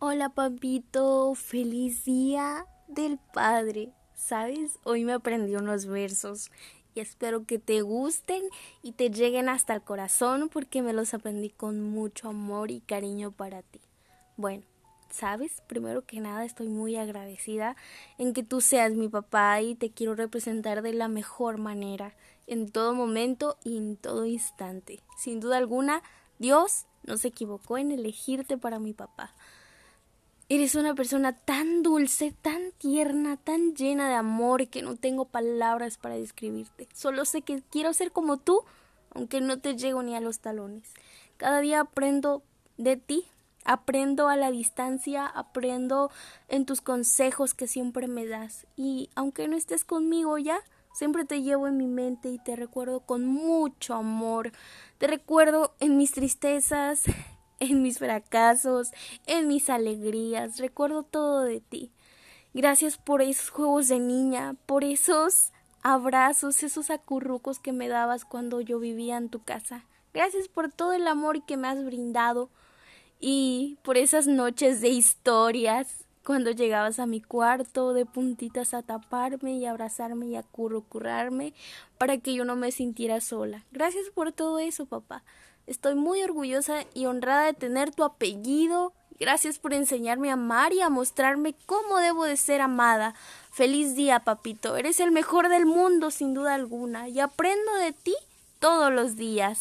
Hola papito, feliz día del padre. ¿Sabes? Hoy me aprendí unos versos y espero que te gusten y te lleguen hasta el corazón porque me los aprendí con mucho amor y cariño para ti. Bueno, ¿sabes? Primero que nada estoy muy agradecida en que tú seas mi papá y te quiero representar de la mejor manera, en todo momento y en todo instante. Sin duda alguna, Dios no se equivocó en elegirte para mi papá. Eres una persona tan dulce, tan tierna, tan llena de amor que no tengo palabras para describirte. Solo sé que quiero ser como tú, aunque no te llego ni a los talones. Cada día aprendo de ti, aprendo a la distancia, aprendo en tus consejos que siempre me das. Y aunque no estés conmigo ya, siempre te llevo en mi mente y te recuerdo con mucho amor. Te recuerdo en mis tristezas, en mis fracasos, en mis alegrías. Recuerdo todo de ti. Gracias por esos juegos de niña, por esos abrazos, esos acurrucos que me dabas cuando yo vivía en tu casa. Gracias por todo el amor que me has brindado y por esas noches de historias cuando llegabas a mi cuarto de puntitas a taparme y abrazarme y acurrucarme para que yo no me sintiera sola. Gracias por todo eso, papá. Estoy muy orgullosa y honrada de tener tu apellido. Gracias por enseñarme a amar y a mostrarme cómo debo de ser amada. Feliz día, papito. Eres el mejor del mundo, sin duda alguna, y aprendo de ti todos los días.